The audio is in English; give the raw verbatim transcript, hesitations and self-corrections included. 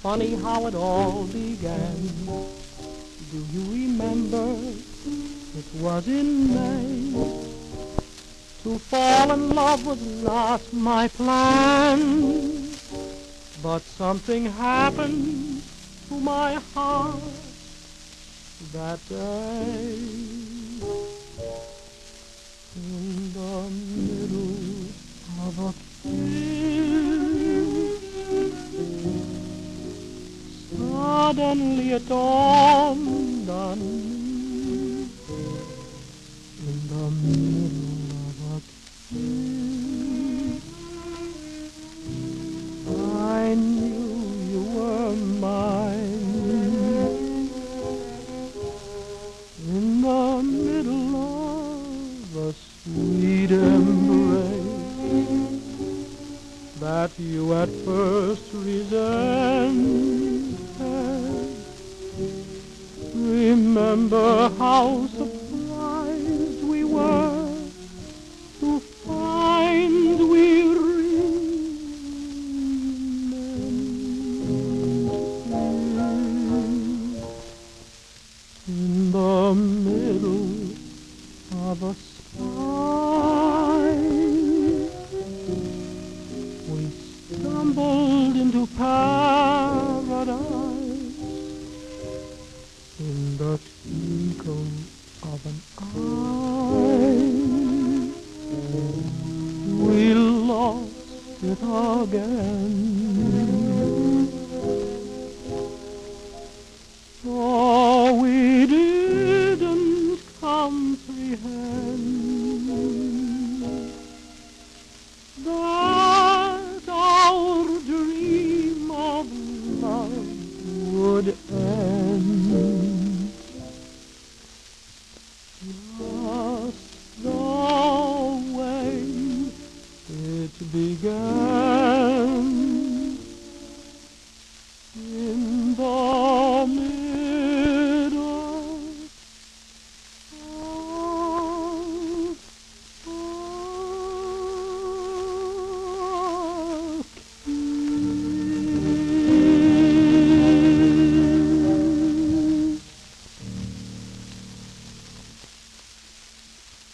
funny how it all began. Do you remember? It was in May. To fall in love was not my plan, but something happened to my heart that day. In the middle of a kiss, suddenly it dawned on me. In the middle of a kiss, I knew you were mine. In the middle of a sweet embrace that you at first resented, remember how surprised we were to find we remained in the middle of a spine. We stumbled into paradise in the twinkle of an eye. We lost it again. For we didn't comprehend that our dream of love would end.